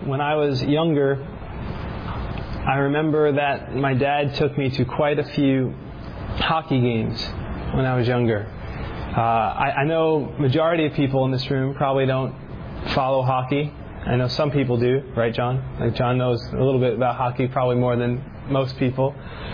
when I was younger, I remember that my dad took me to quite a few hockey games when I was younger. I know majority of people in this room probably don't follow hockey. I know some people do, right, John? Like John knows a little bit about hockey, probably more than most people.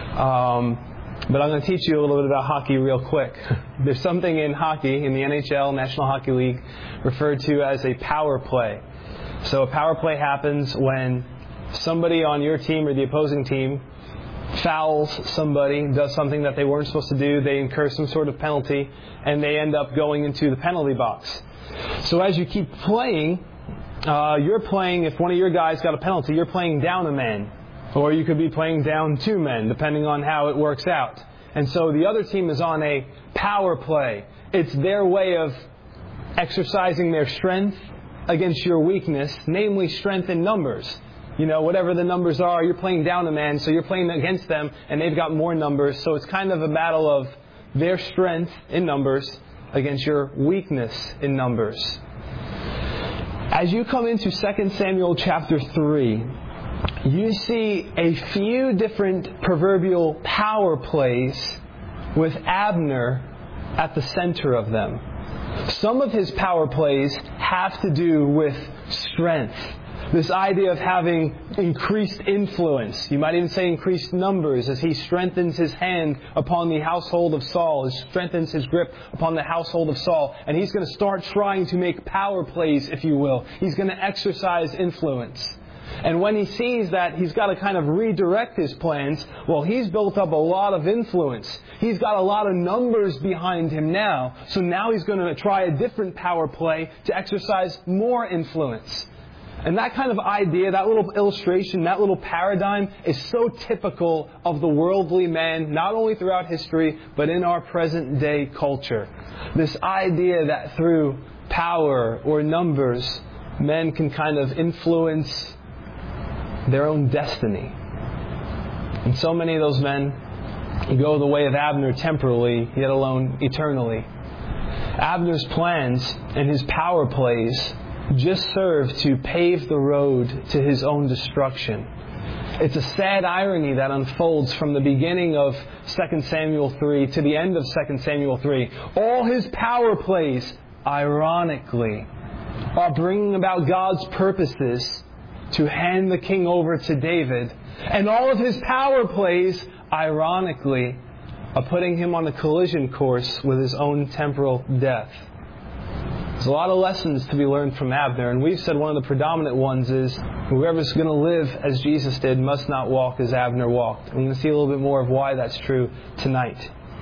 But I'm going to teach you a little bit about hockey real quick. There's something in hockey, in the NHL, National Hockey League, referred to as a power play. So a power play happens when somebody on your team or the opposing team fouls somebody, does something that they weren't supposed to do, they incur some sort of penalty, and they end up going into the penalty box. So as you keep playing, you're playing, if one of your guys got a penalty, you're playing down a man. Or you could be playing down two men, depending on how it works out. And so the other team is on a power play. It's their way of exercising their strength against your weakness, namely strength in numbers. You know, whatever the numbers are, you're playing down a man, so you're playing against them, and they've got more numbers. So it's kind of a battle of their strength in numbers against your weakness in numbers. As you come into 2 Samuel chapter 3, you see a few different proverbial power plays with Abner at the center of them. Some of his power plays have to do with strength. This idea of having increased influence. You might even say increased numbers as he strengthens his hand upon the household of Saul, strengthens his grip upon the household of Saul. And he's going to start trying to make power plays, if you will. He's going to exercise influence. And when he sees that he's got to kind of redirect his plans, well, he's built up a lot of influence. He's got a lot of numbers behind him now. So now he's going to try a different power play to exercise more influence. And that kind of idea, that little illustration, that little paradigm is so typical of the worldly man, not only throughout history, but in our present day culture. This idea that through power or numbers, men can kind of influence their own destiny. And so many of those men go the way of Abner temporally, yet alone eternally. Abner's plans and his power plays just serve to pave the road to his own destruction. It's a sad irony that unfolds from the beginning of 2 Samuel 3 to the end of 2 Samuel 3. All his power plays, ironically, are bringing about God's purposes to hand the king over to David. And all of his power plays, ironically, are putting him on a collision course with his own temporal death. There's a lot of lessons to be learned from Abner, and we've said one of the predominant ones is whoever's going to live as Jesus did must not walk as Abner walked. We're going to see a little bit more of why that's true tonight.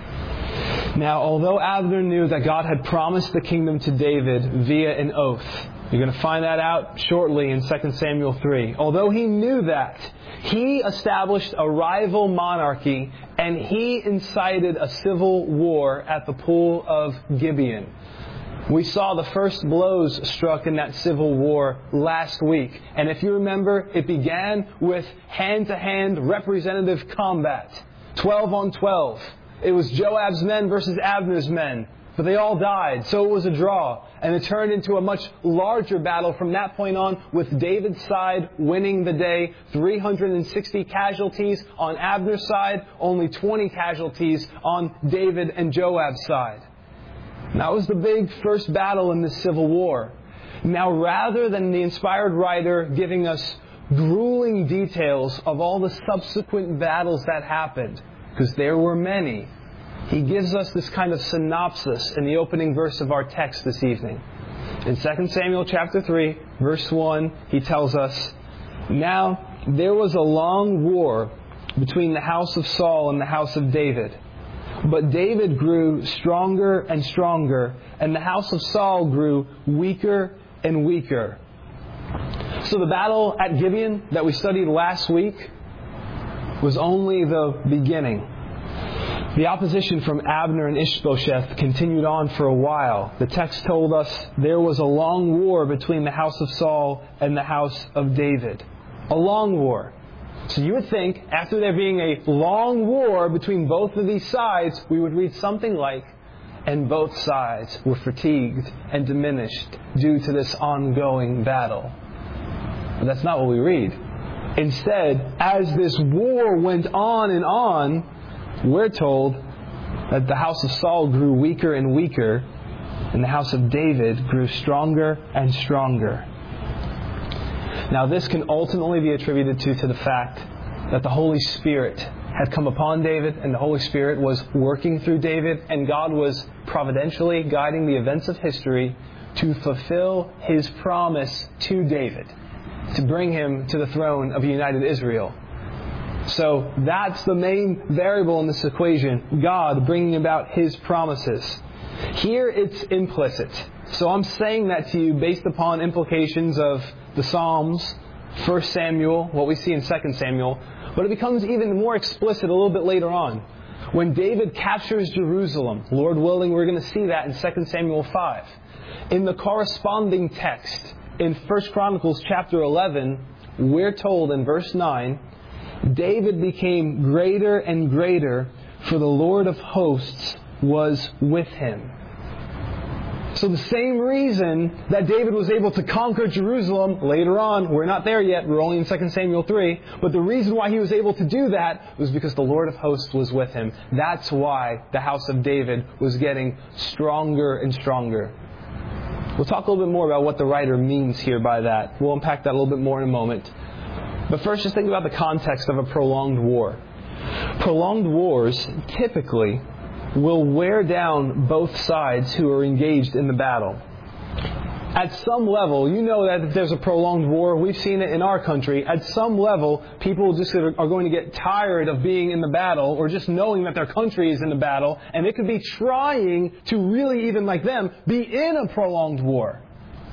Now, although Abner knew that God had promised the kingdom to David via an oath, you're going to find that out shortly in 2 Samuel 3. Although he knew that, he established a rival monarchy and he incited a civil war at the pool of Gibeon. We saw the first blows struck in that civil war last week. And if you remember, it began with hand-to-hand representative combat. 12 on 12. It was Joab's men versus Abner's men. But they all died, so it was a draw. And it turned into a much larger battle from that point on, with David's side winning the day. 360 casualties on Abner's side, only 20 casualties on David and Joab's side. And that was the big first battle in this civil war. Now, rather than the inspired writer giving us grueling details of all the subsequent battles that happened, because there were many, he gives us this kind of synopsis in the opening verse of our text this evening. In 2 Samuel chapter 3, verse 1, he tells us, "Now there was a long war between the house of Saul and the house of David. But David grew stronger and stronger, and the house of Saul grew weaker and weaker." So the battle at Gibeon that we studied last week was only the beginning. The opposition from Abner and Ishbosheth continued on for a while. The text told us there was a long war between the house of Saul and the house of David. A long war. So you would think, after there being a long war between both of these sides, we would read something like, "And both sides were fatigued and diminished due to this ongoing battle." But that's not what we read. Instead, as this war went on and on, we're told that the house of Saul grew weaker and weaker, and the house of David grew stronger and stronger. Now, this can ultimately be attributed to the fact that the Holy Spirit had come upon David, and the Holy Spirit was working through David, and God was providentially guiding the events of history to fulfill His promise to David, to bring him to the throne of united Israel. So that's the main variable in this equation, God bringing about His promises. Here it's implicit. So I'm saying that to you based upon implications of the Psalms, 1 Samuel, what we see in 2 Samuel, but it becomes even more explicit a little bit later on. When David captures Jerusalem, Lord willing, we're going to see that in 2 Samuel 5. In the corresponding text, in 1 Chronicles chapter 11, we're told in verse 9, David became greater and greater, for the Lord of hosts was with him. So the same reason that David was able to conquer Jerusalem later on, we're not there yet, we're only in 2 Samuel 3, but the reason why he was able to do that was because the Lord of hosts was with him. That's why the house of David was getting stronger and stronger. We'll talk a little bit more about what the writer means here by that. We'll unpack that a little bit more in a moment. But first, just think about the context of a prolonged war. Prolonged wars typically will wear down both sides who are engaged in the battle. At some level, you know that if there's a prolonged war, we've seen it in our country, at some level, people just are going to get tired of being in the battle or just knowing that their country is in the battle, and it could be trying to really, even like them, be in a prolonged war.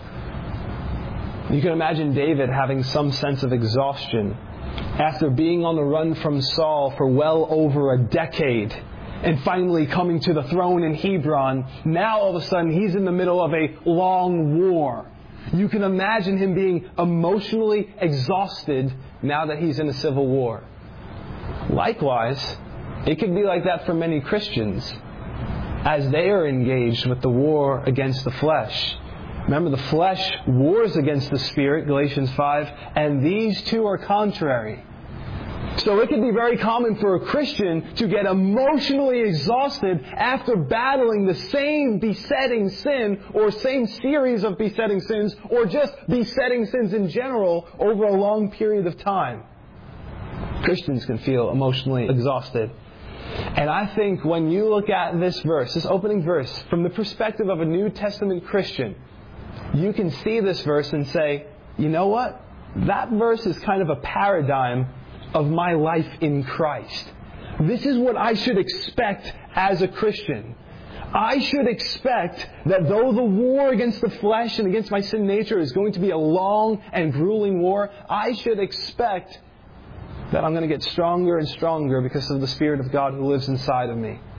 You can imagine David having some sense of exhaustion after being on the run from Saul for well over a decade and finally coming to the throne in Hebron. Now all of a sudden he's in the middle of a long war. You can imagine him being emotionally exhausted now that he's in a civil war. Likewise, it could be like that for many Christians as they are engaged with the war against the flesh. Remember, the flesh wars against the Spirit, Galatians 5, and these two are contrary. So it can be very common for a Christian to get emotionally exhausted after battling the same besetting sin or same series of besetting sins or just besetting sins in general over a long period of time. Christians can feel emotionally exhausted. And I think when you look at this verse, this opening verse, from the perspective of a New Testament Christian, you can see this verse and say, you know what? That verse is kind of a paradigm of my life in Christ. This is what I should expect as a Christian. I should expect that though the war against the flesh and against my sin nature is going to be a long and grueling war, I should expect that I'm going to get stronger and stronger because of the Spirit of God who lives inside of me.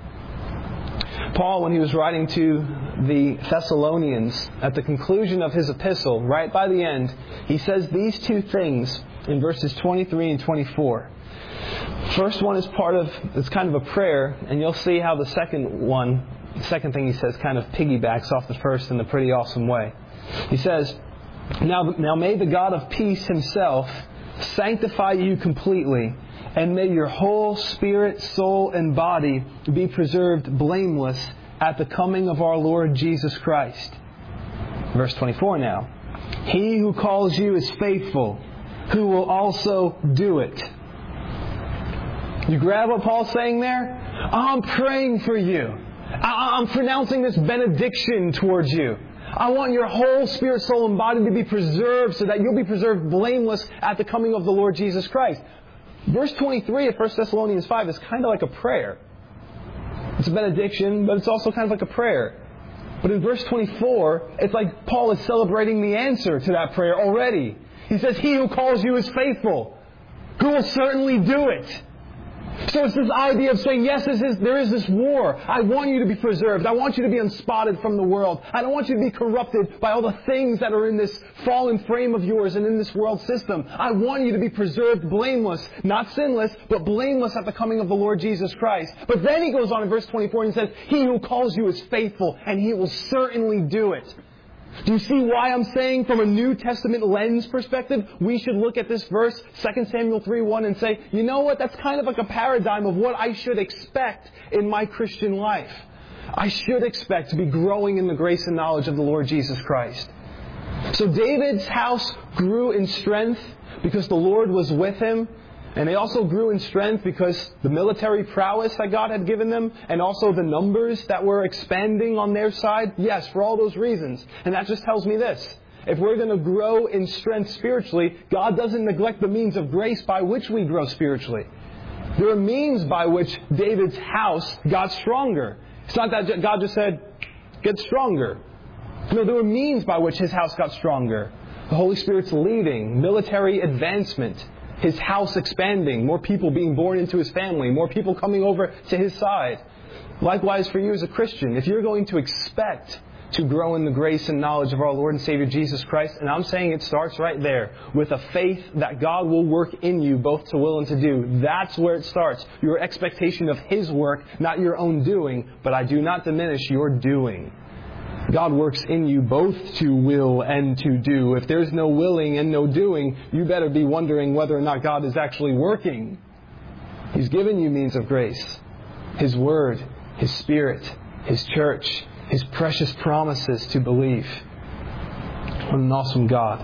Paul, when he was writing to the Thessalonians at the conclusion of his epistle, right by the end, he says these two things in verses 23 and 24. First one is it's kind of a prayer, and you'll see how the second thing he says kind of piggybacks off the first in a pretty awesome way. He says, Now may the God of peace Himself sanctify you completely, and may your whole spirit, soul, and body be preserved blameless at the coming of our Lord Jesus Christ. Verse 24 now. He who calls you is faithful, who will also do it. You grab what Paul's saying there? I'm praying for you. I'm pronouncing this benediction towards you. I want your whole spirit, soul, and body to be preserved so that you'll be preserved blameless at the coming of the Lord Jesus Christ. Verse 23 of 1 Thessalonians 5 is kind of like a prayer. It's a benediction, but it's also kind of like a prayer. But in verse 24, it's like Paul is celebrating the answer to that prayer already. He says, He who calls you is faithful, who will certainly do it. So it's this idea of saying, yes, there is this war. I want you to be preserved. I want you to be unspotted from the world. I don't want you to be corrupted by all the things that are in this fallen frame of yours and in this world system. I want you to be preserved blameless, not sinless, but blameless at the coming of the Lord Jesus Christ. But then he goes on in verse 24 and says, He who calls you is faithful, and He will certainly do it. Do you see why I'm saying from a New Testament lens perspective, we should look at this verse, 2 Samuel 3:1, and say, you know what, that's kind of like a paradigm of what I should expect in my Christian life. I should expect to be growing in the grace and knowledge of the Lord Jesus Christ. So David's house grew in strength because the Lord was with him. And they also grew in strength because the military prowess that God had given them, and also the numbers that were expanding on their side. Yes, for all those reasons. And that just tells me this. If we're going to grow in strength spiritually, God doesn't neglect the means of grace by which we grow spiritually. There are means by which David's house got stronger. It's not that God just said, get stronger. No, there were means by which his house got stronger. The Holy Spirit's leading, military advancement, his house expanding, more people being born into his family, more people coming over to his side. Likewise for you as a Christian, if you're going to expect to grow in the grace and knowledge of our Lord and Savior Jesus Christ, and I'm saying it starts right there, with a faith that God will work in you both to will and to do. That's where it starts. Your expectation of His work, not your own doing, but I do not diminish your doing. God works in you both to will and to do. If there's no willing and no doing, you better be wondering whether or not God is actually working. He's given you means of grace. His Word, His Spirit, His church, His precious promises to believe. What an awesome God.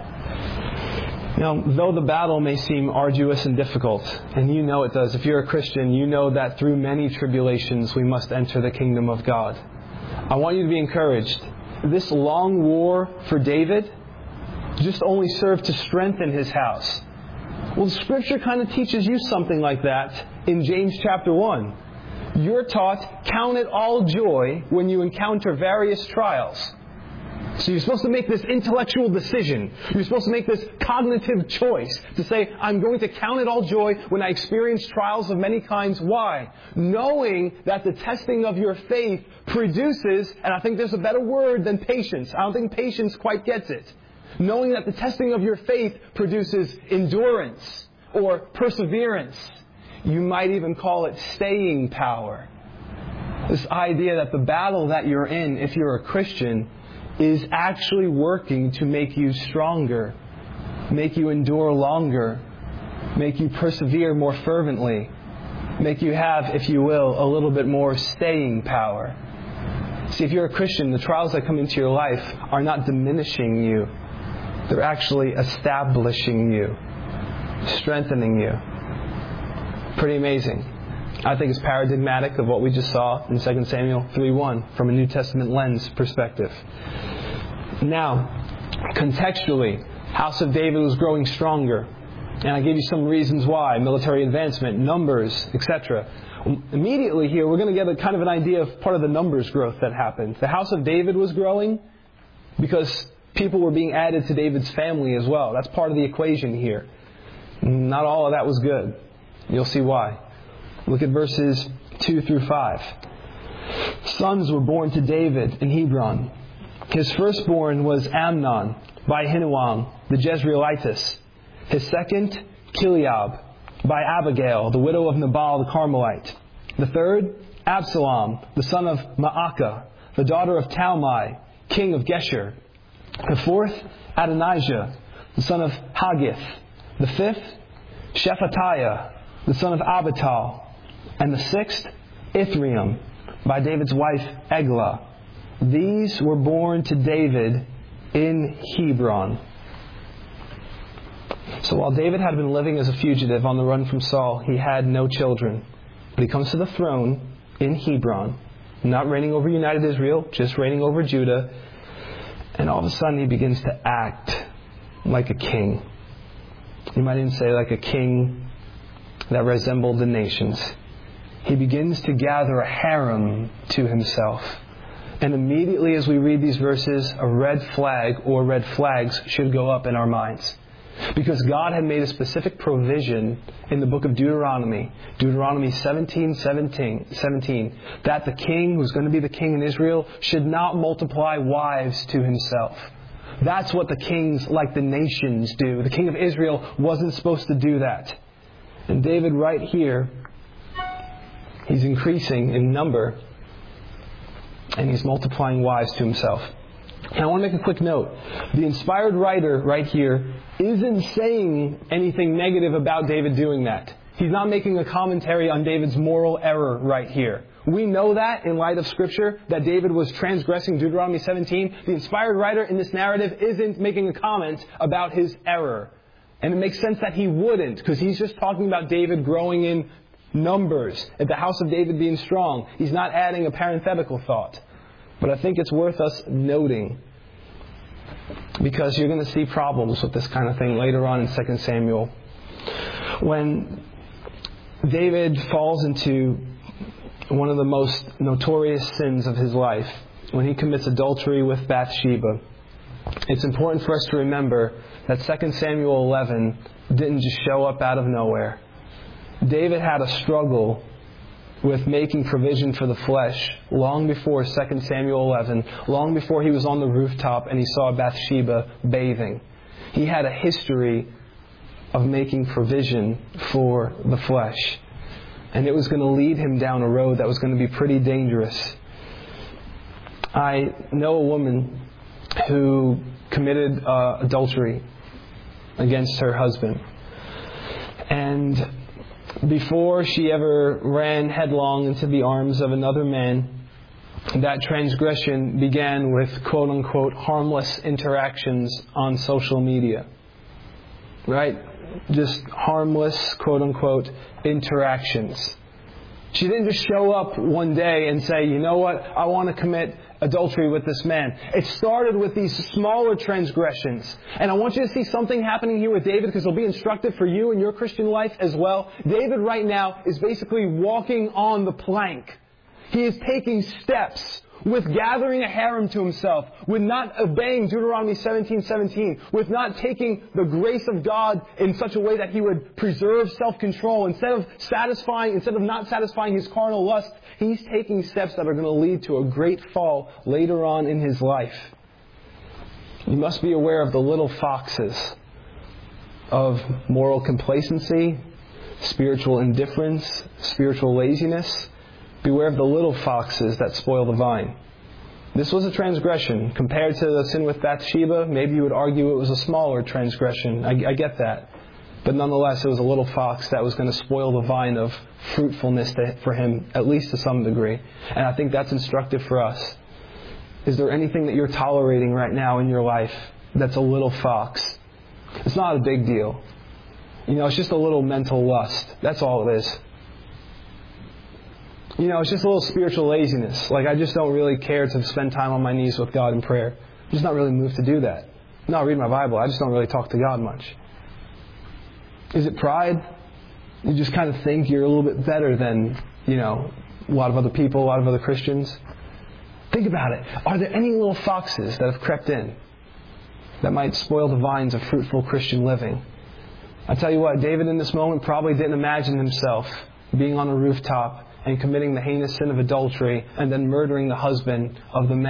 Now, though the battle may seem arduous and difficult, and you know it does, if you're a Christian, you know that through many tribulations we must enter the kingdom of God. I want you to be encouraged. This long war for David just only served to strengthen his house. Well, the Scripture kind of teaches you something like that in James chapter 1. You're taught, count it all joy when you encounter various trials. So you're supposed to make this intellectual decision. You're supposed to make this cognitive choice to say, I'm going to count it all joy when I experience trials of many kinds. Why? Knowing that the testing of your faith produces, and I think there's a better word than patience. I don't think patience quite gets it. Knowing that the testing of your faith produces endurance or perseverance. You might even call it staying power. This idea that the battle that you're in, if you're a Christian, is actually working to make you stronger, make you endure longer, make you persevere more fervently, make you have, if you will, a little bit more staying power. See, if you're a Christian, the trials that come into your life are not diminishing you. They're actually establishing you, strengthening you. Pretty amazing. I think it's paradigmatic of what we just saw in 2 Samuel 3:1 from a New Testament lens perspective. Now, contextually, House of David was growing stronger. And I gave you some reasons why. Military advancement, numbers, etc. Immediately here, we're going to get a kind of an idea of part of the numbers growth that happened. The House of David was growing because people were being added to David's family as well. That's part of the equation here. Not all of that was good. You'll see why. Look at verses 2 through 5. Sons were born to David in Hebron. His firstborn was Amnon by Ahinoam the Jezreelitess. His second, Chileab by Abigail, the widow of Nabal the Carmelite. The third, Absalom, the son of Maacah, the daughter of Talmai, king of Geshur. The fourth, Adonijah, the son of Haggith. The fifth, Shephatiah, the son of Abital. And the sixth, Ithream, by David's wife Eglah. These were born to David in Hebron. So while David had been living as a fugitive on the run from Saul, he had no children. But he comes to the throne in Hebron, not reigning over united Israel, just reigning over Judah. And all of a sudden he begins to act like a king. You might even say like a king that resembled the nations. He begins to gather a harem to himself. And immediately as we read these verses, a red flag or red flags should go up in our minds. Because God had made a specific provision in the book of Deuteronomy 17:17, that the king who's going to be the king in Israel should not multiply wives to himself. That's what the kings like the nations do. The king of Israel wasn't supposed to do that. And David right here, he's increasing in number and he's multiplying wives to himself. And I want to make a quick note. The inspired writer right here isn't saying anything negative about David doing that. He's not making a commentary on David's moral error right here. We know that in light of Scripture, that David was transgressing Deuteronomy 17. The inspired writer in this narrative isn't making a comment about his error. And it makes sense that he wouldn't, because he's just talking about David growing in numbers, and the house of David being strong. He's not adding a parenthetical thought. But I think it's worth us noting, because you're going to see problems with this kind of thing later on in 2 Samuel. When David falls into one of the most notorious sins of his life, when he commits adultery with Bathsheba, it's important for us to remember that 2 Samuel 11 didn't just show up out of nowhere. David had a struggle with making provision for the flesh long before 2 Samuel 11, long before he was on the rooftop and he saw Bathsheba bathing. He had a history of making provision for the flesh. And it was going to lead him down a road that was going to be pretty dangerous. I know a woman who committed adultery against her husband. And before she ever ran headlong into the arms of another man, that transgression began with quote-unquote harmless interactions on social media. Right? Just harmless, quote-unquote, interactions. She didn't just show up one day and say, you know what, I want to commit adultery with this man. It started with these smaller transgressions. And I want you to see something happening here with David, because it'll be instructive for you in your Christian life as well. David right now is basically walking on the plank. He is taking steps with gathering a harem to himself, with not obeying Deuteronomy 17:17, with not taking the grace of God in such a way that he would preserve self-control. Instead of not satisfying his carnal lust, he's taking steps that are going to lead to a great fall later on in his life. You must be aware of the little foxes of moral complacency, spiritual indifference, spiritual laziness. Beware of the little foxes that spoil the vine. This was a transgression. Compared to the sin with Bathsheba, maybe you would argue it was a smaller transgression. I get that. But nonetheless, it was a little fox that was going to spoil the vine of fruitfulness for him, at least to some degree. And I think that's instructive for us. Is there anything that you're tolerating right now in your life that's a little fox? It's not a big deal. It's just a little mental lust. That's all it is. It's just a little spiritual laziness. Like, I just don't really care to spend time on my knees with God in prayer. I'm just not really moved to do that. No, I read my Bible. I just don't really talk to God much. Is it pride? You just kind of think you're a little bit better than, a lot of other people, a lot of other Christians. Think about it. Are there any little foxes that have crept in that might spoil the vines of fruitful Christian living? I tell you what, David in this moment probably didn't imagine himself being on a rooftop and committing the heinous sin of adultery and then murdering the husband of the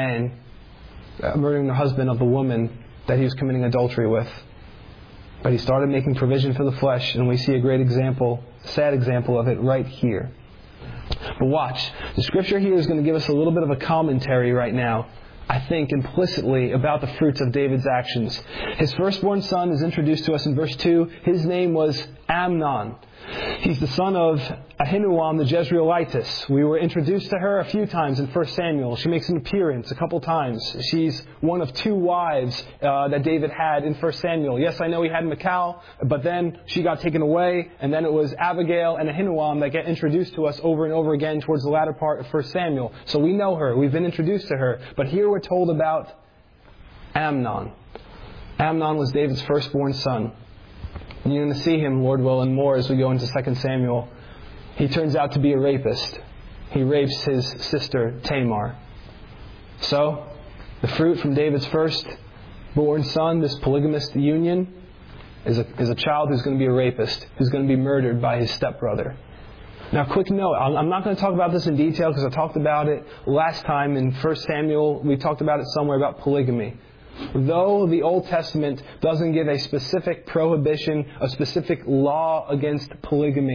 woman that he was committing adultery with. But he started making provision for the flesh, and we see a great example, sad example of it right here. But watch, the scripture here is going to give us a little bit of a commentary right now, I think, implicitly about the fruits of David's actions. His firstborn son is introduced to us in verse 2. His name was Amnon. He's the son of Ahinoam the Jezreelitess. We were introduced to her a few times in 1 Samuel. She makes an appearance a couple times. She's one of two wives that David had in 1 Samuel. Yes, I know he had Michal, but then she got taken away, and then it was Abigail and Ahinoam that get introduced to us over and over again towards the latter part of 1 Samuel. So we know her. We've been introduced to her. But here we're told about Amnon. Amnon was David's firstborn son. And you're going to see him, Lord willing, more as we go into 2 Samuel. He turns out to be a rapist. He rapes his sister Tamar. So, the fruit from David's firstborn son, this polygamous union, is a child who's going to be a rapist, who's going to be murdered by his stepbrother. Now, quick note, I'm not going to talk about this in detail because I talked about it last time in 1 Samuel. We talked about it somewhere about polygamy. Though the Old Testament doesn't give a specific prohibition, a specific law against polygamy,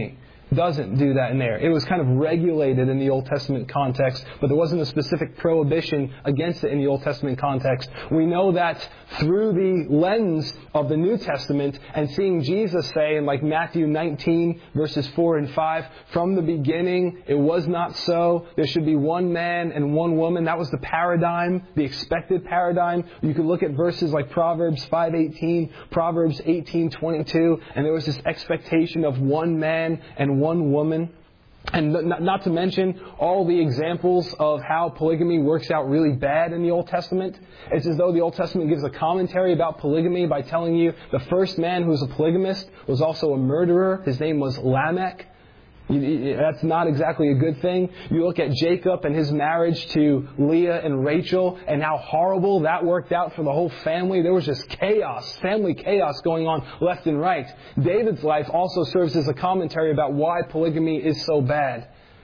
doesn't do that in there. It was kind of regulated in the Old Testament context, but there wasn't a specific prohibition against it in the Old Testament context. We know that through the lens of the New Testament and seeing Jesus say in like Matthew 19 verses 4 and 5, from the beginning it was not so. There should be one man and one woman. That was the paradigm, the expected paradigm. You could look at verses like Proverbs 5:18, Proverbs 18:22, and there was this expectation of one man and one woman. And not to mention all the examples of how polygamy works out really bad in the Old Testament. It's as though the Old Testament gives a commentary about polygamy by telling you the first man who was a polygamist was also a murderer. His name was Lamech. That's not exactly a good thing. You look at Jacob and his marriage to Leah and Rachel and how horrible that worked out for the whole family. There was just chaos, family chaos going on left and right. David's life also serves as a commentary about why polygamy is so bad.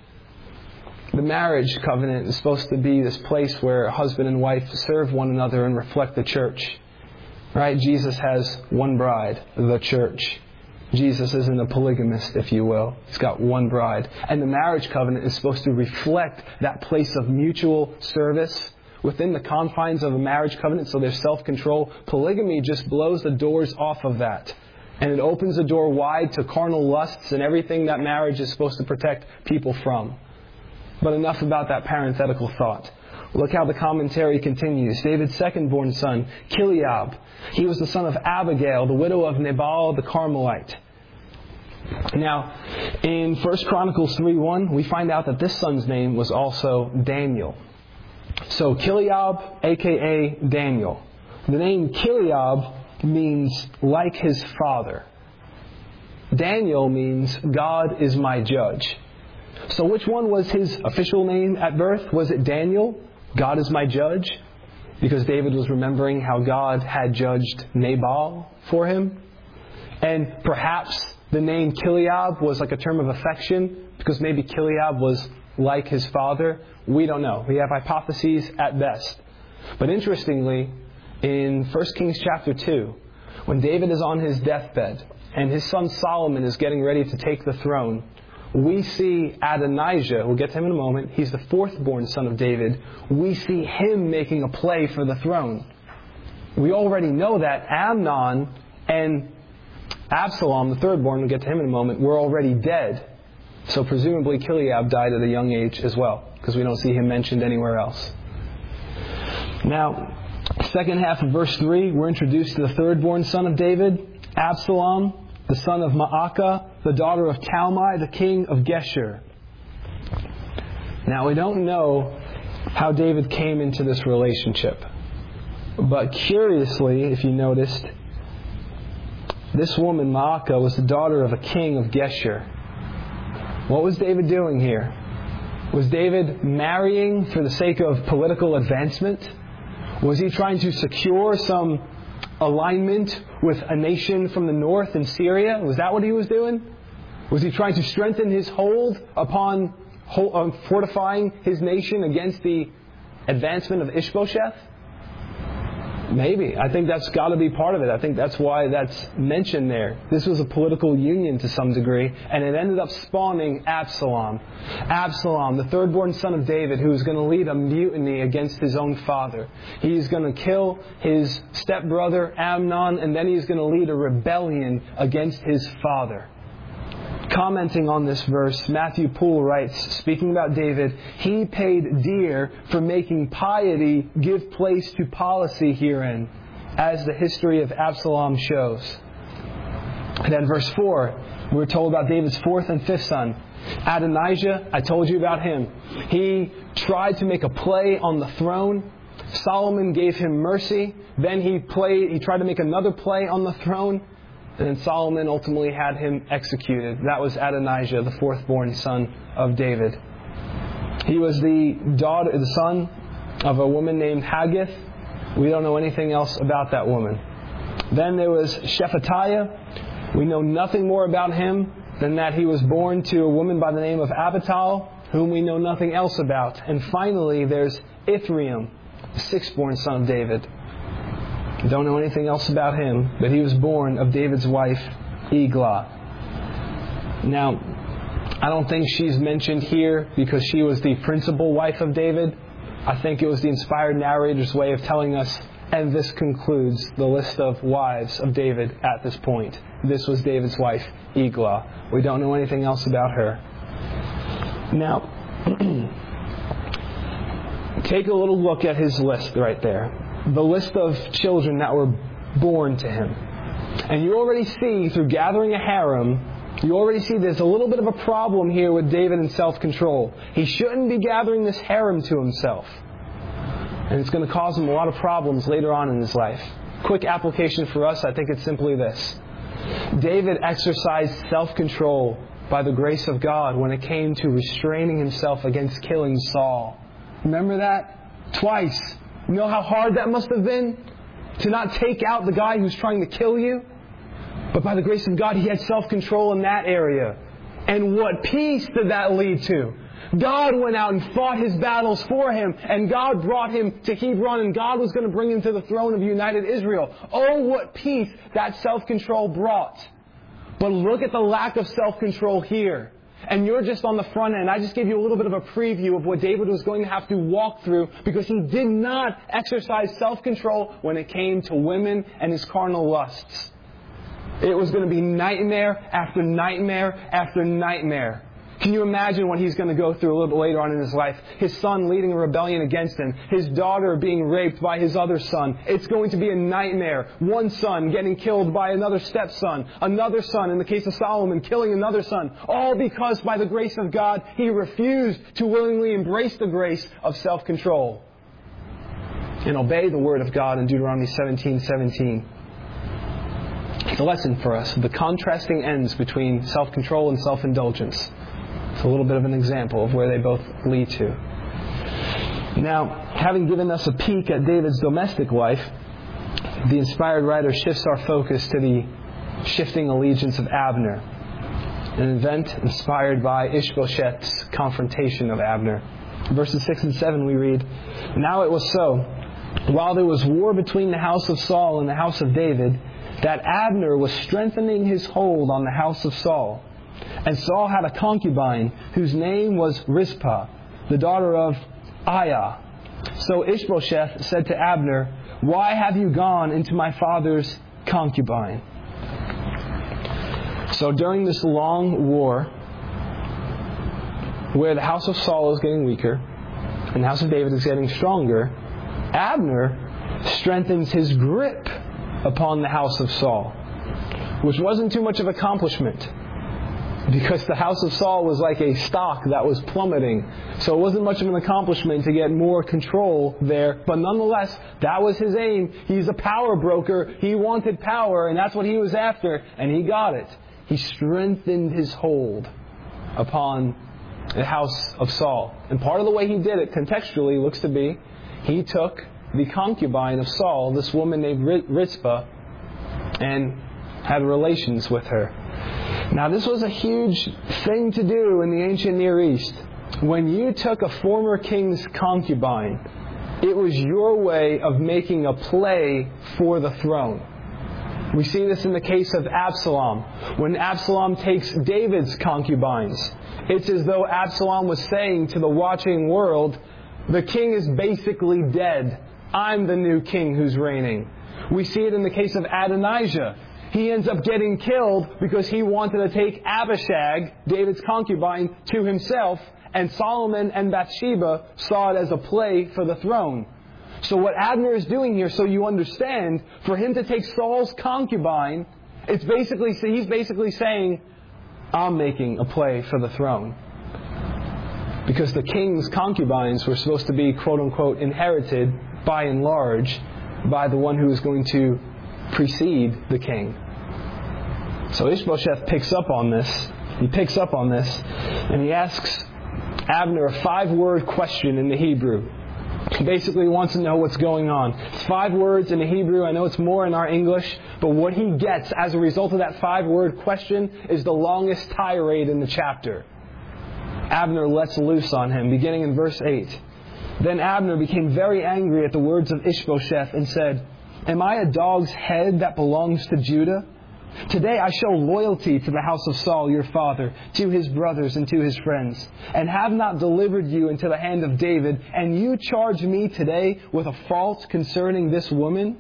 The marriage covenant is supposed to be this place where husband and wife serve one another and reflect the church. Right? Jesus has one bride, the church. Jesus isn't a polygamist, if you will. He's got one bride. And the marriage covenant is supposed to reflect that place of mutual service within the confines of a marriage covenant, so there's self-control. Polygamy just blows the doors off of that. And it opens the door wide to carnal lusts and everything that marriage is supposed to protect people from. But enough about that parenthetical thought. Look how the commentary continues. David's second-born son, Chileab. He was the son of Abigail, the widow of Nabal the Carmelite. Now, in 1 Chronicles 3:1, we find out that this son's name was also Daniel. So Chileab, a.k.a. Daniel. The name Chileab means like his father. Daniel means God is my judge. So which one was his official name at birth? Was it Daniel? God is my judge? Because David was remembering how God had judged Nabal for him. And perhaps the name Chileab was like a term of affection because maybe Chileab was like his father. We don't know. We have hypotheses at best. But interestingly, in 1 Kings chapter 2, when David is on his deathbed and his son Solomon is getting ready to take the throne, we see Adonijah, we'll get to him in a moment, he's the fourth-born son of David. We see him making a play for the throne. We already know that Amnon and Absalom, the third-born, we'll get to him in a moment, were already dead. So presumably Chileab died at a young age as well, because we don't see him mentioned anywhere else. Now, second half of verse 3, we're introduced to the third-born son of David, Absalom, the son of Maacah, the daughter of Talmai, the king of Geshur. Now, we don't know how David came into this relationship. But curiously, if you noticed, this woman, Maacah, was the daughter of a king of Geshur. What was David doing here? Was David marrying for the sake of political advancement? Was he trying to secure some alignment with a nation from the north in Syria? Was that what he was doing? Was he trying to strengthen his hold upon fortifying his nation against the advancement of Ishbosheth? Maybe. I think that's got to be part of it. I think that's why that's mentioned there. This was a political union to some degree, and it ended up spawning Absalom. Absalom, the third-born son of David, who is going to lead a mutiny against his own father. He's going to kill his stepbrother Amnon, and then he's going to lead a rebellion against his father. Commenting on this verse, Matthew Poole writes, speaking about David, he paid dear for making piety give place to policy herein, as the history of Absalom shows. And then verse 4, we're told about David's fourth and fifth son. Adonijah, I told you about him. He tried to make a play on the throne. Solomon gave him mercy. Then he tried to make another play on the throne. And then Solomon ultimately had him executed. That was Adonijah, the fourth-born son of David. He was the son of a woman named Haggith. We don't know anything else about that woman. Then there was Shephatiah. We know nothing more about him than that he was born to a woman by the name of Abital, whom we know nothing else about. And finally, there's Ithream, the sixth-born son of David. Don't know anything else about him, but he was born of David's wife, Eglah. Now, I don't think she's mentioned here because she was the principal wife of David. I think it was the inspired narrator's way of telling us, and this concludes the list of wives of David at this point. This was David's wife, Eglah. We don't know anything else about her. Now, take a little look at his list right there. The list of children that were born to him. And you already see, through gathering a harem, you already see there's a little bit of a problem here with David and self-control. He shouldn't be gathering this harem to himself. And it's going to cause him a lot of problems later on in his life. Quick application for us, I think it's simply this. David exercised self-control by the grace of God when it came to restraining himself against killing Saul. Remember that? Twice. You know how hard that must have been? To not take out the guy who's trying to kill you? But by the grace of God, he had self-control in that area. And what peace did that lead to? God went out and fought his battles for him, and God brought him to Hebron, and God was going to bring him to the throne of united Israel. Oh, what peace that self-control brought. But look at the lack of self-control here. And you're just on the front end. I just gave you a little bit of a preview of what David was going to have to walk through because he did not exercise self-control when it came to women and his carnal lusts. It was going to be nightmare after nightmare after nightmare. Can you imagine what he's going to go through a little bit later on in his life? His son leading a rebellion against him. His daughter being raped by his other son. It's going to be a nightmare. One son getting killed by another stepson. Another son, in the case of Solomon, killing another son. All because by the grace of God, he refused to willingly embrace the grace of self-control and obey the word of God in Deuteronomy 17:17. It's a lesson for us, the contrasting ends between self-control and self-indulgence. It's a little bit of an example of where they both lead to. Now, having given us a peek at David's domestic life, the inspired writer shifts our focus to the shifting allegiance of Abner, an event inspired by Ishbosheth's confrontation of Abner. In verses 6 and 7 we read, "Now it was so, while there was war between the house of Saul and the house of David, that Abner was strengthening his hold on the house of Saul. And Saul had a concubine whose name was Rizpah, the daughter of Aiah. So Ishbosheth said to Abner, 'Why have you gone into my father's concubine?'" So during this long war, where the house of Saul is getting weaker and the house of David is getting stronger, Abner strengthens his grip upon the house of Saul, which wasn't too much of an accomplishment because the house of Saul was like a stock that was plummeting. So it wasn't much of an accomplishment to get more control there. But nonetheless, that was his aim. He's a power broker. He wanted power, and that's what he was after, and he got it. He strengthened his hold upon the house of Saul. And part of the way he did it, contextually, looks to be, he took the concubine of Saul, this woman named Rizpah, and had relations with her. Now, this was a huge thing to do in the ancient Near East. When you took a former king's concubine, it was your way of making a play for the throne. We see this in the case of Absalom. When Absalom takes David's concubines, it's as though Absalom was saying to the watching world, the king is basically dead. I'm the new king who's reigning. We see it in the case of Adonijah. He ends up getting killed because he wanted to take Abishag, David's concubine, to himself, and Solomon and Bathsheba saw it as a play for the throne. So what Abner is doing here, so you understand, for him to take Saul's concubine, he's basically saying, I'm making a play for the throne. Because the king's concubines were supposed to be, quote-unquote, inherited, by and large, by the one who is going to precede the king. So Ishbosheth picks up on this. He picks up on this, and he asks Abner a 5-word question in the Hebrew. He basically wants to know what's going on. It's 5 words in the Hebrew. I know it's more in our English, but what he gets as a result of that 5-word question is the longest tirade in the chapter. Abner lets loose on him, beginning in verse 8. Then Abner became very angry at the words of Ishbosheth and said, "Am I a dog's head that belongs to Judah? Today I show loyalty to the house of Saul, your father, to his brothers and to his friends, and have not delivered you into the hand of David, and you charge me today with a fault concerning this woman?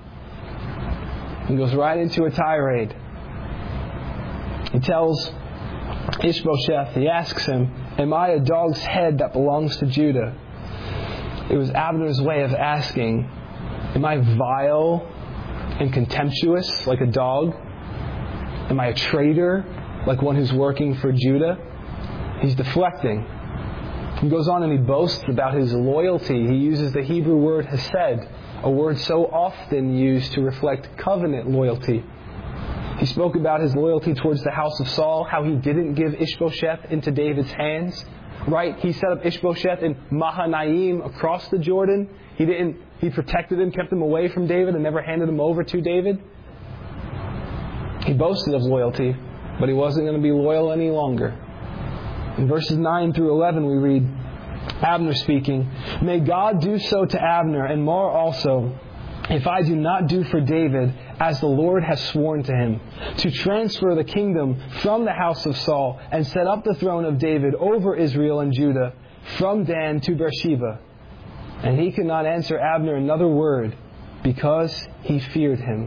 He goes right into a tirade. He tells Ishbosheth, he asks him, am I a dog's head that belongs to Judah? It was Abner's way of asking, am I vile and contemptuous like a dog? Am I a traitor like one who's working for Judah? He's deflecting. He goes on and he boasts about his loyalty. He uses the Hebrew word hesed, a word so often used to reflect covenant loyalty. He spoke about his loyalty towards the house of Saul, how he didn't give Ishbosheth into David's hands. Right? He set up Ishbosheth in Mahanaim across the Jordan. He protected him, kept him away from David, and never handed him over to David. He boasted of loyalty, but he wasn't going to be loyal any longer. In verses 9 through 11 we read, Abner speaking, may God do so to Abner, and more also, if I do not do for David as the Lord has sworn to him, to transfer the kingdom from the house of Saul and set up the throne of David over Israel and Judah from Dan to Beersheba. And he could not answer Abner another word because he feared him.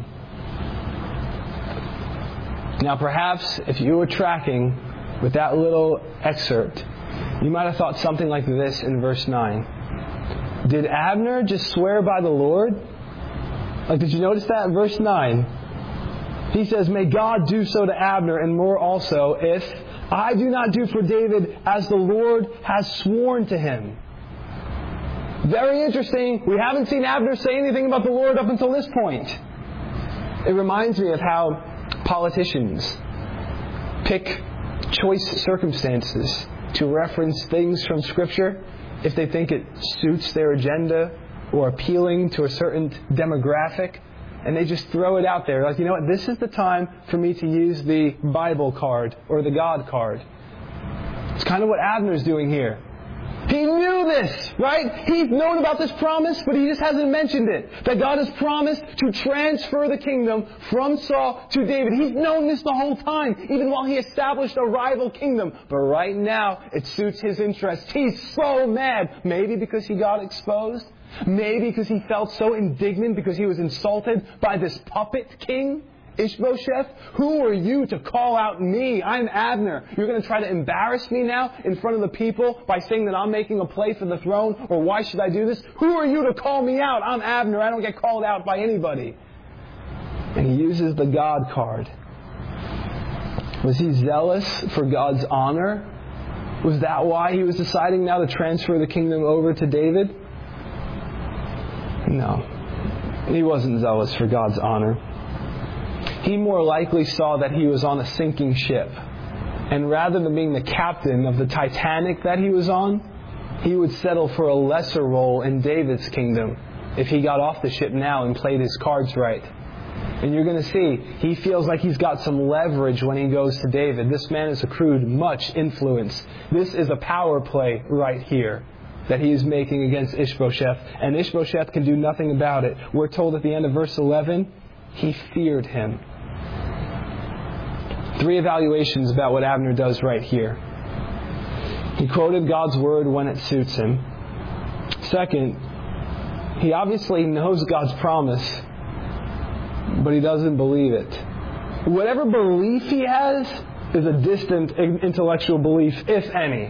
Now perhaps if you were tracking with that little excerpt, you might have thought something like this in verse 9. Did Abner just swear by the Lord? Like, did you notice that in verse 9? He says, may God do so to Abner and more also if I do not do for David as the Lord has sworn to him. Very interesting. We haven't seen Abner say anything about the Lord up until this point. It reminds me of how politicians pick choice circumstances to reference things from Scripture if they think it suits their agenda or appealing to a certain demographic, and they just throw it out there. Like, you know what, this is the time for me to use the Bible card or the God card. It's kind of what Abner's doing here. He knew this, right? He's known about this promise, but he just hasn't mentioned it. That God has promised to transfer the kingdom from Saul to David. He's known this the whole time, even while he established a rival kingdom. But right now, it suits his interest. He's so mad. Maybe because he got exposed. Maybe because he felt so indignant because he was insulted by this puppet king, Ishbosheth. Who are you to call out me? I'm Abner. You're going to try to embarrass me now in front of the people by saying that I'm making a play for the throne, or why should I do this? Who are you to call me out? I'm Abner. I don't get called out by anybody. And he uses the God card. Was he zealous for God's honor? Was that why he was deciding now to transfer the kingdom over to David? No. He wasn't zealous for God's honor. He more likely saw that he was on a sinking ship. And rather than being the captain of the Titanic that he was on, he would settle for a lesser role in David's kingdom if he got off the ship now and played his cards right. And you're going to see, he feels like he's got some leverage when he goes to David. This man has accrued much influence. This is a power play right here that he is making against Ishbosheth. And Ishbosheth can do nothing about it. We're told at the end of verse 11, he feared him. 3 evaluations about what Abner does right here. He quoted God's word when it suits him. Second, he obviously knows God's promise, but he doesn't believe it. Whatever belief he has is a distant intellectual belief, if any.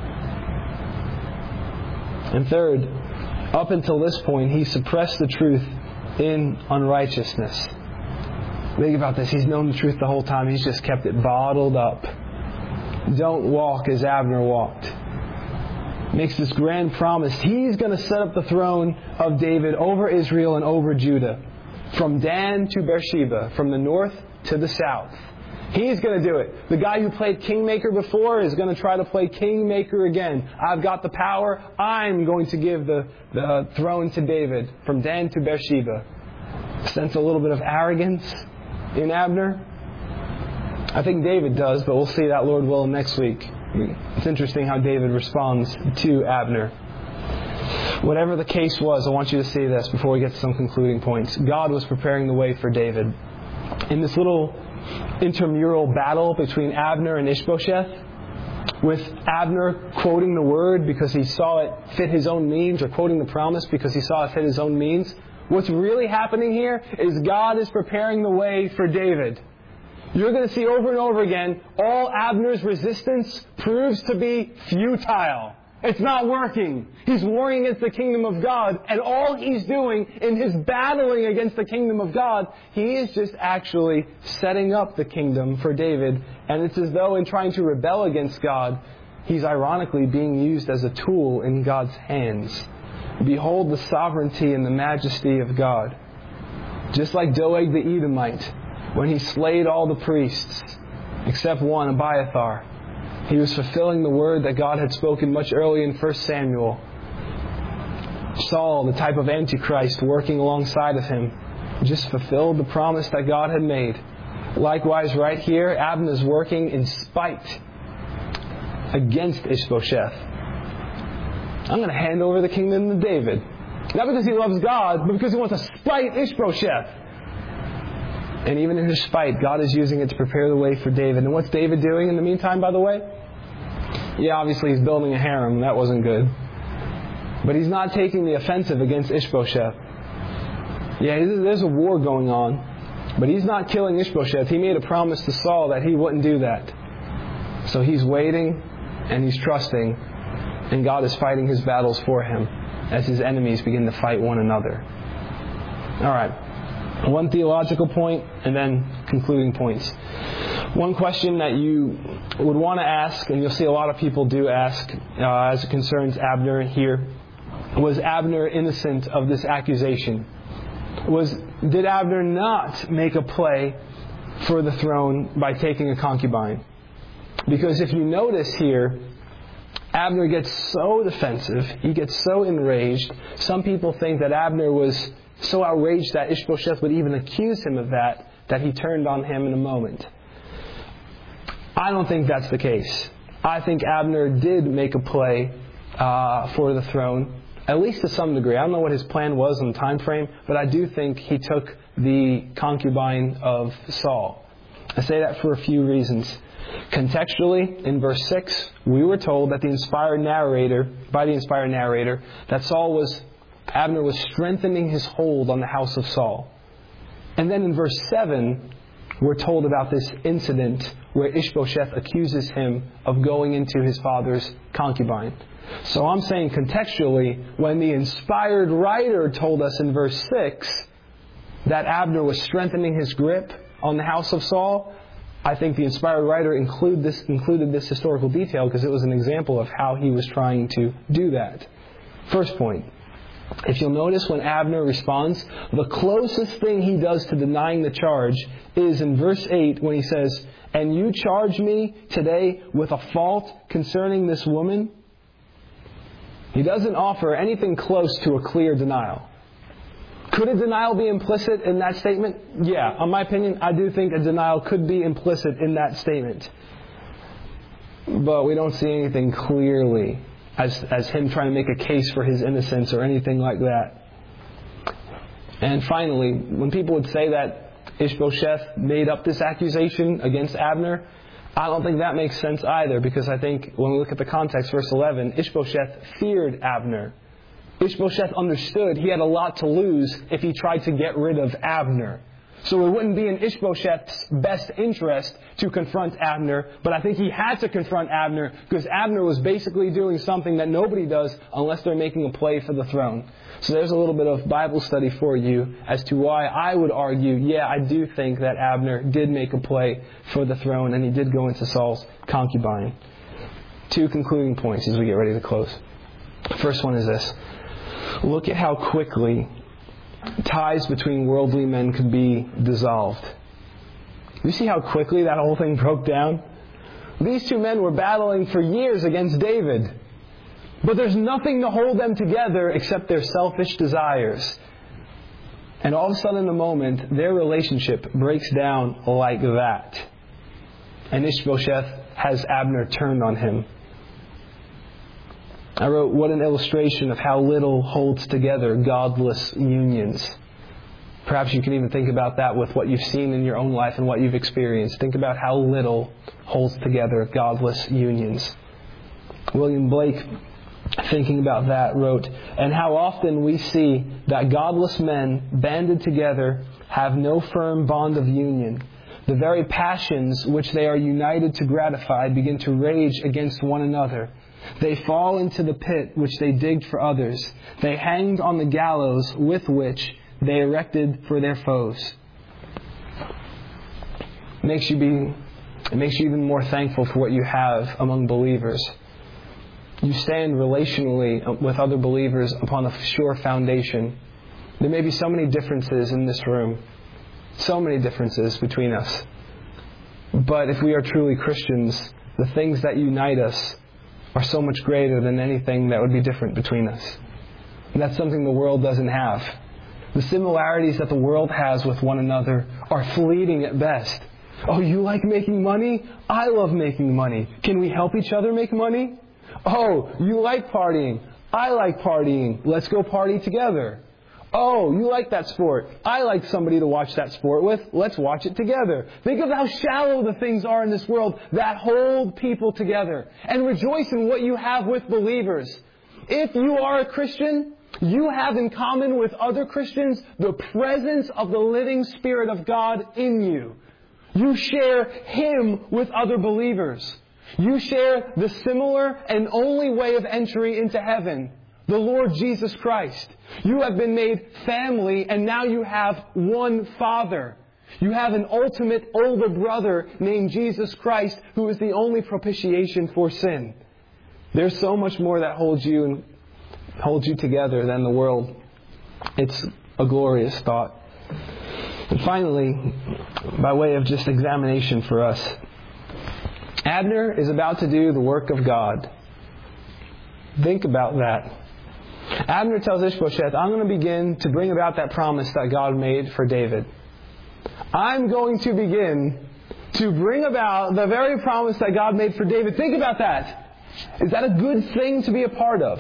And third, up until this point, he suppressed the truth in unrighteousness. Think about this. He's known the truth the whole time. He's just kept it bottled up. Don't walk as Abner walked. Makes this grand promise. He's going to set up the throne of David over Israel and over Judah. From Dan to Beersheba. From the north to the south. He's going to do it. The guy who played kingmaker before is going to try to play kingmaker again. I've got the power. I'm going to give the throne to David. From Dan to Beersheba. Sense a little bit of arrogance in Abner? I think David does, but we'll see that, Lord willing, next week. It's interesting how David responds to Abner. Whatever the case was, I want you to see this before we get to some concluding points. God was preparing the way for David. In this little intramural battle between Abner and Ishbosheth, with Abner quoting the word because he saw it fit his own means, or quoting the promise because he saw it fit his own means. What's really happening here is God is preparing the way for David. You're going to see over and over again, all Abner's resistance proves to be futile. It's not working. He's warring against the kingdom of God, and all he's doing in his battling against the kingdom of God, he is just actually setting up the kingdom for David. And it's as though in trying to rebel against God, he's ironically being used as a tool in God's hands. Behold the sovereignty and the majesty of God. Just like Doeg the Edomite, when he slayed all the priests, except one, Abiathar, he was fulfilling the word that God had spoken much earlier in 1 Samuel. Saul, the type of Antichrist working alongside of him, just fulfilled the promise that God had made. Likewise, right here, Abner is working in spite against Ishbosheth. I'm going to hand over the kingdom to David. Not because he loves God, but because he wants to spite Ishbosheth. And even in his spite, God is using it to prepare the way for David. And what's David doing in the meantime, by the way? Yeah, obviously he's building a harem. That wasn't good. But he's not taking the offensive against Ishbosheth. Yeah, there's a war going on. But he's not killing Ishbosheth. He made a promise to Saul that he wouldn't do that. So he's waiting and he's trusting. And God is fighting his battles for him as his enemies begin to fight one another. All right. One theological point and then concluding points. One question that you would want to ask, and you'll see a lot of people do ask as it concerns Abner here, was Abner innocent of this accusation? Did Abner not make a play for the throne by taking a concubine? Because if you notice here, Abner gets so defensive, he gets so enraged. Some people think that Abner was so outraged that Ishbosheth would even accuse him of that he turned on him in a moment. I don't think that's the case. I think Abner did make a play for the throne, at least to some degree. I don't know what his plan was on the time frame, but I do think he took the concubine of Saul. I say that for a few reasons. Contextually, in verse 6, we were told that by the inspired narrator, that Abner was strengthening his hold on the house of Saul. And then in verse 7, we're told about this incident where Ishbosheth accuses him of going into his father's concubine. So I'm saying contextually, when the inspired writer told us in verse 6 that Abner was strengthening his grip on the house of Saul, I think the inspired writer included this historical detail because it was an example of how he was trying to do that. First point. If you'll notice when Abner responds, the closest thing he does to denying the charge is in verse 8 when he says, "And you charge me today with a fault concerning this woman?" He doesn't offer anything close to a clear denial. Could a denial be implicit in that statement? Yeah, in my opinion, I do think a denial could be implicit in that statement. But we don't see anything clearly as him trying to make a case for his innocence or anything like that. And finally, when people would say that Ishbosheth made up this accusation against Abner, I don't think that makes sense either, because I think when we look at the context, verse 11, Ishbosheth feared Abner. Ishbosheth understood he had a lot to lose if he tried to get rid of Abner. So it wouldn't be in Ishbosheth's best interest to confront Abner, but I think he had to confront Abner because Abner was basically doing something that nobody does unless they're making a play for the throne. So there's a little bit of Bible study for you as to why I would argue, yeah, I do think that Abner did make a play for the throne and he did go into Saul's concubine. Two concluding points as we get ready to close. The first one is this. Look at how quickly ties between worldly men could be dissolved. You see how quickly that whole thing broke down? These two men were battling for years against David. But there's nothing to hold them together except their selfish desires. And all of a sudden in a moment, their relationship breaks down like that. And Ishbosheth has Abner turned on him. I wrote, what an illustration of how little holds together godless unions. Perhaps you can even think about that with what you've seen in your own life and what you've experienced. Think about how little holds together godless unions. William Blake, thinking about that, wrote, "And how often we see that godless men banded together have no firm bond of union. The very passions which they are united to gratify begin to rage against one another. They fall into the pit which they digged for others. They hanged on the gallows with which they erected for their foes." It makes you even more thankful for what you have among believers. You stand relationally with other believers upon a sure foundation. There may be so many differences in this room, so many differences between us. But if we are truly Christians, the things that unite us are so much greater than anything that would be different between us. And that's something the world doesn't have. The similarities that the world has with one another are fleeting at best. Oh, you like making money? I love making money. Can we help each other make money? Oh, you like partying? I like partying. Let's go party together. Oh, you like that sport? I like somebody to watch that sport with. Let's watch it together. Think of how shallow the things are in this world that hold people together. And rejoice in what you have with believers. If you are a Christian, you have in common with other Christians the presence of the living Spirit of God in you. You share Him with other believers. You share the similar and only way of entry into heaven, the Lord Jesus Christ. You have been made family, and now you have one Father. You have an ultimate older brother named Jesus Christ, who is the only propitiation for sin. There's so much more that holds you together than the world. It's a glorious thought. And finally, by way of just examination for us, Abner is about to do the work of God. Think about that. Abner tells Ishbosheth, I'm going to begin to bring about that promise that God made for David. I'm going to begin to bring about the very promise that God made for David. Think about that. Is that a good thing to be a part of?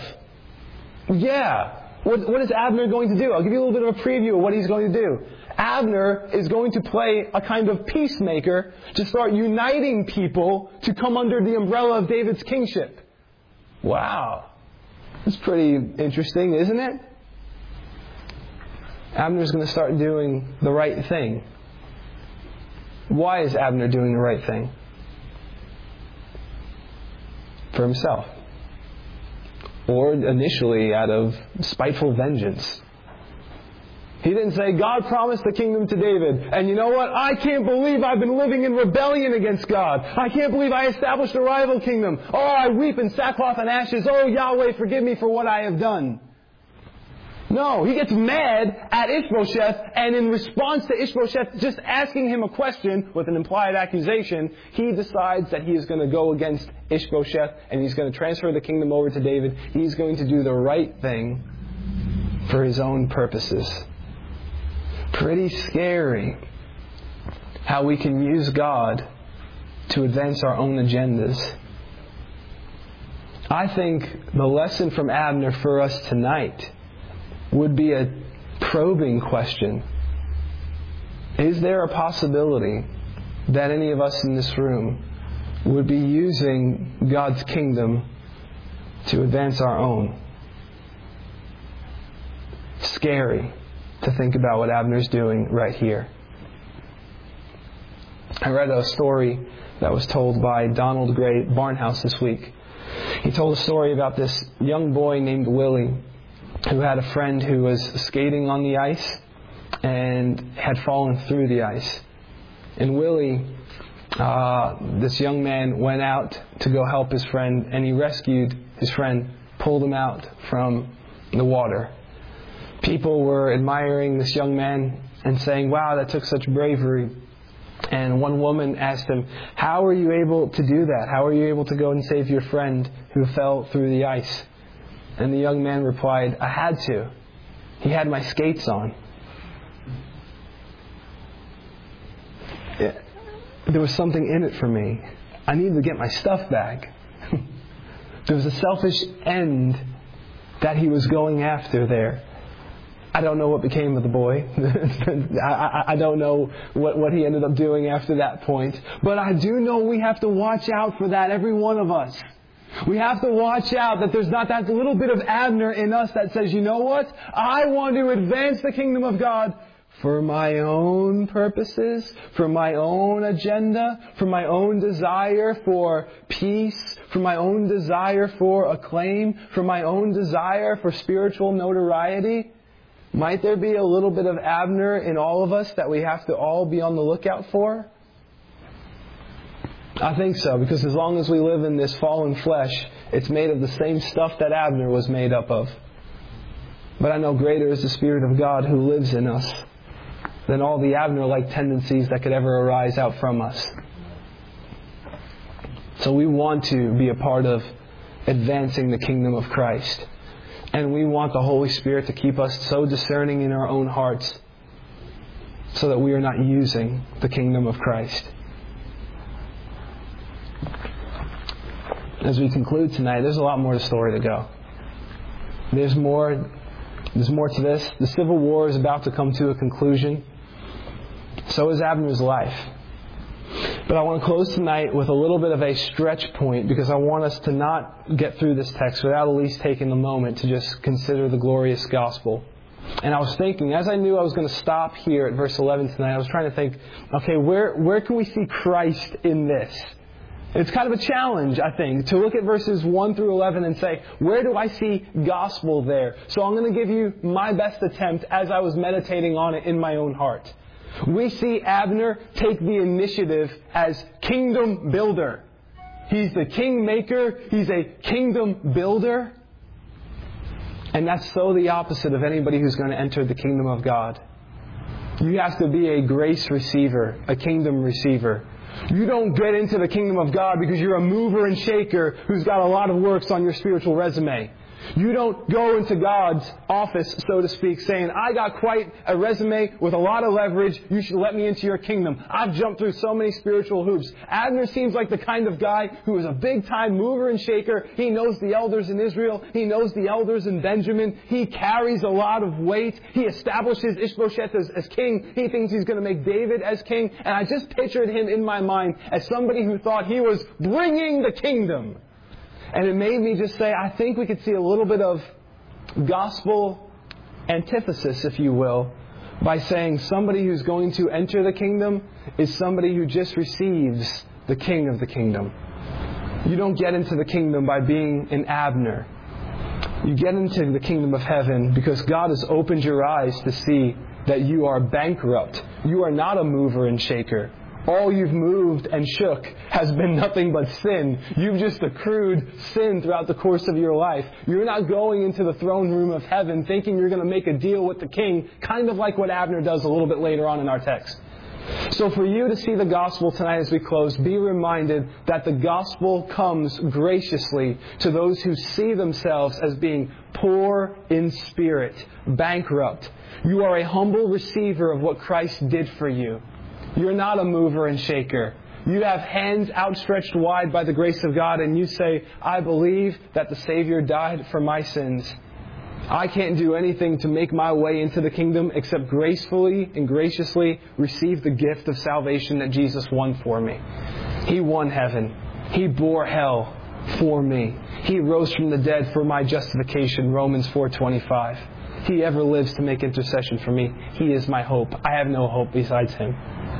Yeah. What is Abner going to do? I'll give you a little bit of a preview of what he's going to do. Abner is going to play a kind of peacemaker to start uniting people to come under the umbrella of David's kingship. Wow. That's pretty interesting, isn't it? Abner's going to start doing the right thing. Why is Abner doing the right thing? For himself. Or initially out of spiteful vengeance. He didn't say, God promised the kingdom to David, and you know what? I can't believe I've been living in rebellion against God. I can't believe I established a rival kingdom. Oh, I weep in sackcloth and ashes. Oh, Yahweh, forgive me for what I have done. No, he gets mad at Ishbosheth, and in response to Ishbosheth just asking him a question with an implied accusation, he decides that he is going to go against Ishbosheth, and he's going to transfer the kingdom over to David. He's going to do the right thing for his own purposes. Pretty scary how we can use God to advance our own agendas. I think the lesson from Abner for us tonight would be a probing question. Is there a possibility that any of us in this room would be using God's kingdom to advance our own? Scary to think about what Abner's doing right here. I read a story that was told by Donald Gray Barnhouse this week. He told a story about this young boy named Willie who had a friend who was skating on the ice and had fallen through the ice. And Willie, this young man, went out to go help his friend, and he rescued his friend, pulled him out from the water. People were admiring this young man and saying, wow, that took such bravery. And one woman asked him, how were you able to do that? How were you able to go and save your friend who fell through the ice? And the young man replied, I had to. He had my skates on. There was something in it for me. I needed to get my stuff back. There was a selfish end that he was going after there. I don't know what became of the boy. I don't know what he ended up doing after that point. But I do know we have to watch out for that, every one of us. We have to watch out that there's not that little bit of Abner in us that says, you know what? I want to advance the kingdom of God for my own purposes, for my own agenda, for my own desire for peace, for my own desire for acclaim, for my own desire for spiritual notoriety. Might there be a little bit of Abner in all of us that we have to all be on the lookout for? I think so, because as long as we live in this fallen flesh, it's made of the same stuff that Abner was made up of. But I know greater is the Spirit of God who lives in us than all the Abner-like tendencies that could ever arise out from us. So we want to be a part of advancing the kingdom of Christ. And we want the Holy Spirit to keep us so discerning in our own hearts so that we are not using the kingdom of Christ. As we conclude tonight, there's a lot more to the story to go. There's more to this. The Civil War is about to come to a conclusion. So is Abner's life. But I want to close tonight with a little bit of a stretch point, because I want us to not get through this text without at least taking a moment to just consider the glorious gospel. And I was thinking, as I knew I was going to stop here at verse 11 tonight, I was trying to think, okay, where can we see Christ in this? It's kind of a challenge, I think, to look at verses 1 through 11 and say, where do I see gospel there? So I'm going to give you my best attempt as I was meditating on it in my own heart. We see Abner take the initiative as kingdom builder. He's the kingmaker. He's a kingdom builder. And that's so the opposite of anybody who's going to enter the kingdom of God. You have to be a grace receiver, a kingdom receiver. You don't get into the kingdom of God because you're a mover and shaker who's got a lot of works on your spiritual resume. You don't go into God's office, so to speak, saying, I got quite a resume with a lot of leverage. You should let me into your kingdom. I've jumped through so many spiritual hoops. Abner seems like the kind of guy who is a big-time mover and shaker. He knows the elders in Israel. He knows the elders in Benjamin. He carries a lot of weight. He establishes Ishbosheth as king. He thinks he's going to make David as king. And I just pictured him in my mind as somebody who thought he was bringing the kingdom. And it made me just say, I think we could see a little bit of gospel antithesis, if you will, by saying somebody who's going to enter the kingdom is somebody who just receives the king of the kingdom. You don't get into the kingdom by being an Abner. You get into the kingdom of heaven because God has opened your eyes to see that you are bankrupt. You are not a mover and shaker. All you've moved and shook has been nothing but sin. You've just accrued sin throughout the course of your life. You're not going into the throne room of heaven thinking you're going to make a deal with the king, kind of like what Abner does a little bit later on in our text. So for you to see the gospel tonight as we close, be reminded that the gospel comes graciously to those who see themselves as being poor in spirit, bankrupt. You are a humble receiver of what Christ did for you. You're not a mover and shaker. You have hands outstretched wide by the grace of God, and you say, I believe that the Savior died for my sins. I can't do anything to make my way into the kingdom except gracefully and graciously receive the gift of salvation that Jesus won for me. He won heaven. He bore hell for me. He rose from the dead for my justification, Romans 4:25. He ever lives to make intercession for me. He is my hope. I have no hope besides Him.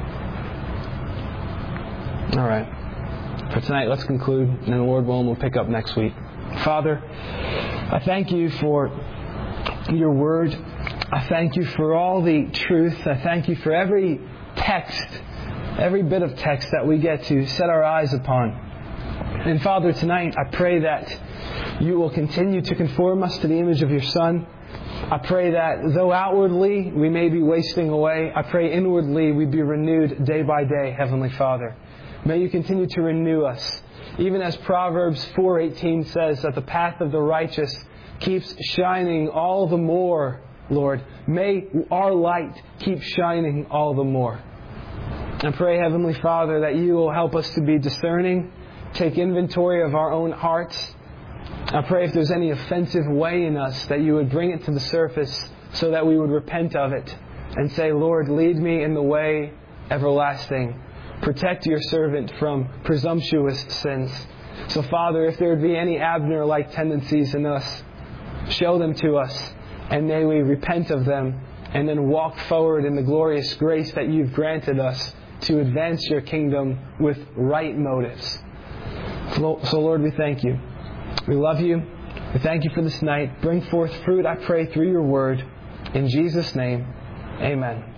All right. For tonight, let's conclude, and then Lord willing, we'll pick up next week. Father, I thank you for your word. I thank you for all the truth. I thank you for every text, every bit of text that we get to set our eyes upon. And Father, tonight, I pray that you will continue to conform us to the image of your Son. I pray that though outwardly we may be wasting away, I pray inwardly we be renewed day by day, Heavenly Father. May you continue to renew us. Even as Proverbs 4:18 says that the path of the righteous keeps shining all the more, Lord. May our light keep shining all the more. I pray, Heavenly Father, that you will help us to be discerning, take inventory of our own hearts. I pray if there's any offensive way in us that you would bring it to the surface so that we would repent of it and say, Lord, lead me in the way everlasting. Protect your servant from presumptuous sins. So, Father, if there would be any Abner-like tendencies in us, show them to us, and may we repent of them and then walk forward in the glorious grace that you've granted us to advance your kingdom with right motives. So, Lord, we thank you. We love you. We thank you for this night. Bring forth fruit, I pray, through your word. In Jesus' name, amen.